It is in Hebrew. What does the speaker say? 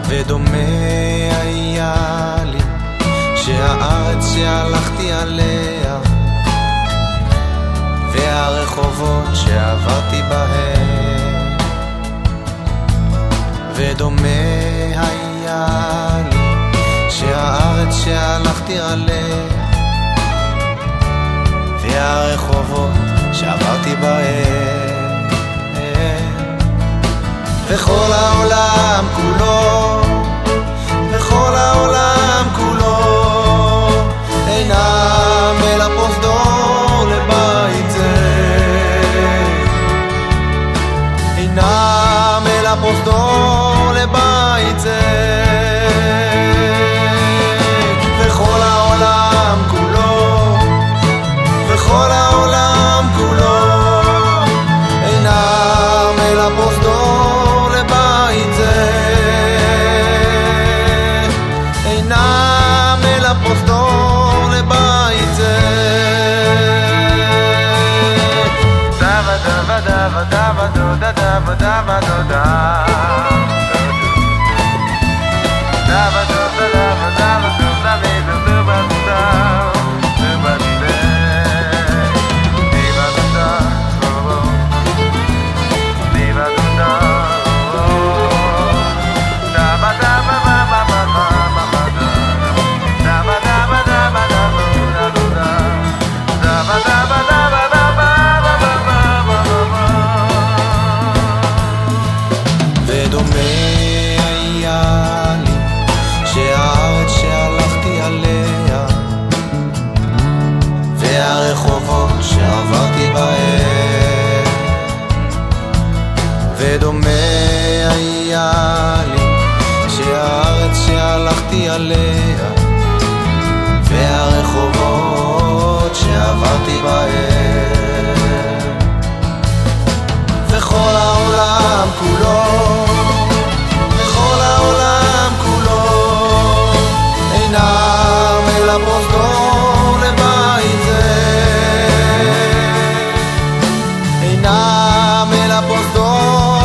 ודומה היה לי שהארץ שהלכתי עליה והרחובות שעברתי בהם, ודומה היה לי שהארץ שהלכתי עליה והרחובות שעברתי בהם, וכל העולם כולו, וכל העולם כולו אינם אלא פרוזדור לבית זה, אינם אלא פרוזדור לבית זה, וכל העולם כולו, וכל העולם כולו אינם אלא פרוזדור לבית זה, אינם אלא פרוזדור לבית זה. דבה דבה דבה דבה דודה דבה דבה דודה דבה דודה דבה דבה דודה דבה דודה שעברתי בהם, ודומה היה לי שהארץ שהלכתי עליה